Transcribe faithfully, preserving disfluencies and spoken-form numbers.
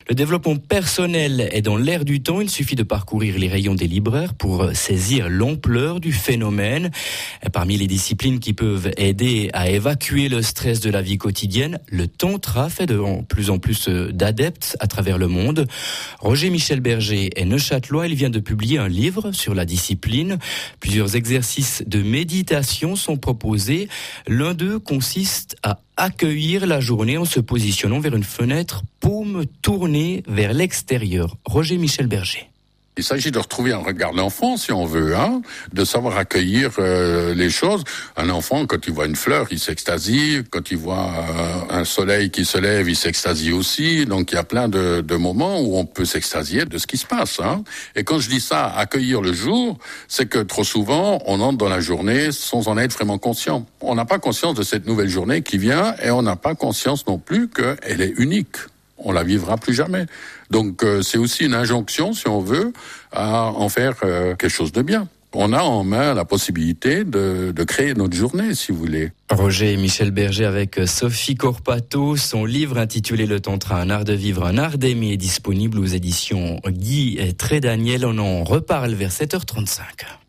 Le développement personnel est dans l'air du temps. Il suffit de parcourir les rayons des libraires pour saisir l'ampleur du phénomène. Parmi les disciplines qui peuvent aider à évacuer le stress de la vie quotidienne, le tantra fait de plus en plus d'adeptes à travers le monde. Roger Michel Berger est neuchâtelois. Il vient de publier un livre sur la discipline. Plusieurs exercices de méditation sont proposés. L'un d'eux consiste à accueillir la journée en se positionnant vers une fenêtre, paume tournée vers l'extérieur. Roger Michel Berger. Il s'agit de retrouver un regard d'enfant, si on veut, hein, de savoir accueillir euh, les choses. Un enfant, quand il voit une fleur, il s'extasie. Quand il voit euh, un soleil qui se lève, il s'extasie aussi. Donc, il y a plein de, de moments où on peut s'extasier de ce qui se passe. Hein. Et quand je dis ça, accueillir le jour, c'est que trop souvent, on entre dans la journée sans en être vraiment conscient. On n'a pas conscience de cette nouvelle journée qui vient et on n'a pas conscience non plus qu'elle est unique. On la vivra plus jamais. Donc euh, c'est aussi une injonction, si on veut, à en faire euh, quelque chose de bien. On a en main la possibilité de, de créer notre journée, si vous voulez. Roger Michel Berger avec Sophie Corpato. Son livre intitulé Le Tantra, un art de vivre, un art d'aimer est disponible aux éditions Guy et Trédaniel. On en reparle vers sept heures trente-cinq.